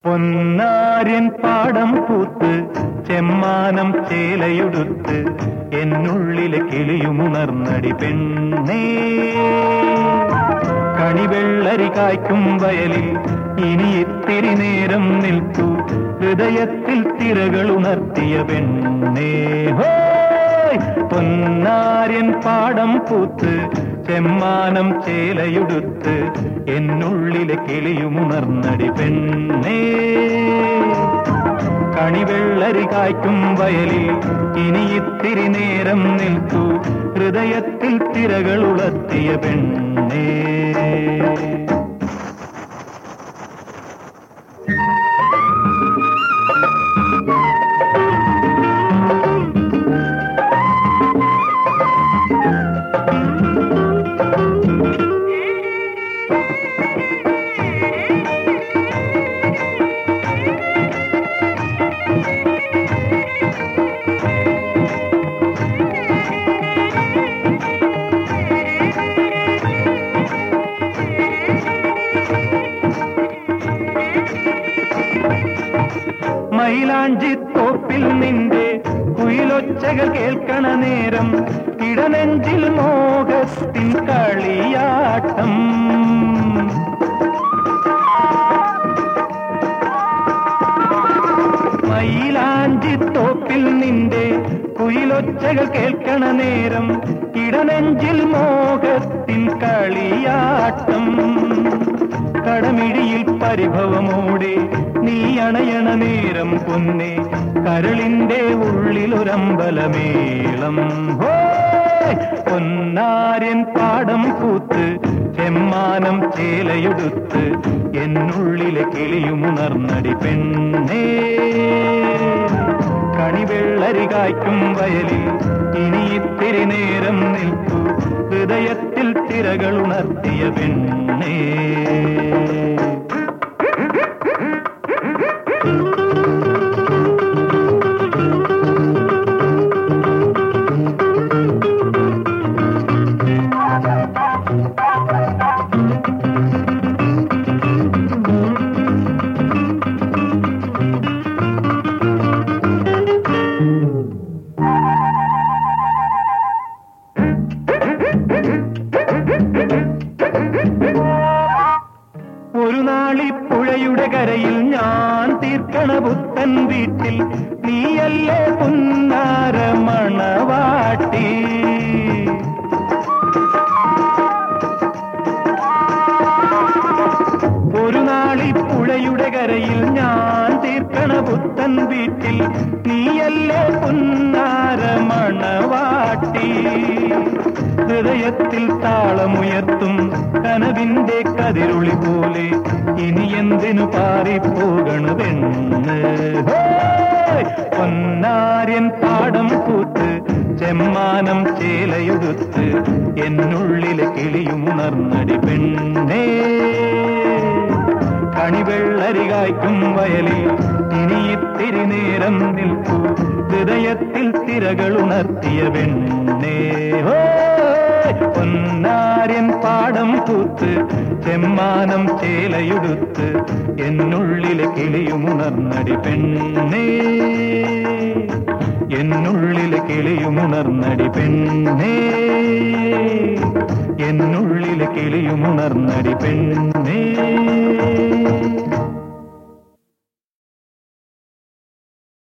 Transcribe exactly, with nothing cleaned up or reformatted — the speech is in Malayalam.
പൊന്നാര്യൻ പാടം പൂത്ത് ചെമ്മാനം ചേലയുടുത്ത് എന്നുള്ളിലെ കിളിയുമുണർന്നടി പെണ്ണേ. കണിവെള്ളരി കായ്ക്കും വയലിൽ ഇനി ഇത്തിരി നേരം നിൽക്കൂ, ഹൃദയത്തിൽ തിരകൾ ഉണർത്തിയ പെണ്ണേ. ഹോയ് പൊന്നാര്യൻ പാടം പൂത്ത് ചെമ്മാനം ചേലയുടുത്ത് എന്നുള്ളിലെ കിളിയുമുണർന്നടി പെണ്ണേ. കണിവെള്ളരി കായ്ക്കും വയലിൽ ഇനി ഇത്തിരി നേരം നിൽക്കൂ, ഹൃദയത്തിൽ തിരകൾ ഉണർത്തിയ പെണ്ണേ. മൈലാഞ്ചിത്തോപ്പിൽ നിന്റെ കുയിലൊച്ചകൾ കേൾക്കണ നേരം ഇടനെഞ്ചിൽ മോഹത്തിൻ കളിയാട്ടം. മൈലാഞ്ചിത്തോപ്പിൽ നിന്റെ കുയിലൊച്ചകൾ കേൾക്കണ നേരം ഇടനെഞ്ചിൽ മോഹത്തിൻ കളിയാട്ടം. കടമിഴിയിൽ പരിഭവമോടെ നീ അണയണ നേരം പൊന്നെ, കരളിന്റെ ഉള്ളിലൊരമ്പലമേളം. ഹോയ് പൊന്നാര്യൻ പാടം പൂത്ത് ചെമ്മാനം ചേലയുടുത്ത് എന്നുള്ളിലെ കിളിയുമുണർന്നടി പെണ്ണേ. കണിവെള്ളരി കായ്ക്കും വയലിൽ ഇനി ഇത്തിരി നേരം നിൽക്കൂ, ഹൃദയത്തിൽ തിരകൾ ഉണർത്തിയ പെണ്ണേ. ഒരു നാളി പുഴയുടെ കരയിൽ ഞാൻ തീർക്കണ പുത്തൻ വീട്ടിൽ നീയല്ലേ പുന്നാര മണവാട്ടി. ഒരു നാളി പുഴയുടെ കരയിൽ ഞാൻ തീർക്കണ പുത്തൻ വീട്ടിൽ നീയല്ലേ പുന്നാര മണവാട്ടി. ഹൃദയത്തിൽ താളമുയർത്തും കനവിന്റെ കതിരുളി പോലെ ഇനി എന്തിനു പാറിപ്പോകണു പെണ്ണ്. പൊന്നാര്യൻ പാടം പൂത്ത് ചെമ്മാനം ചേലയുടുത്ത് എന്നുള്ളിലെ കിളിയുമുണർന്നടി പെണ്ണേ. കണിവെള്ളരി കായ്ക്കും വയലിൽ ഇനി ഇത്തിരി നേരം നിൽക്കൂ, ഹൃദയത്തിൽ തിരകൾ ഉണർത്തിയ പെണ്ണേ. പൊന്നാര്യൻ പാടം പൂത്ത് ചെമ്മാനം ചേലയുടുത്ത് എന്നുള്ളിലെ കിളിയുമുണർന്നടി പെണ്ണേ. എന്നുള്ളിലെ കിളിയുമുണർന്നടി പെണ്ണേ. എന്നുള്ളിലെ കിളിയുമുണർന്നടി പെണ്ണേ.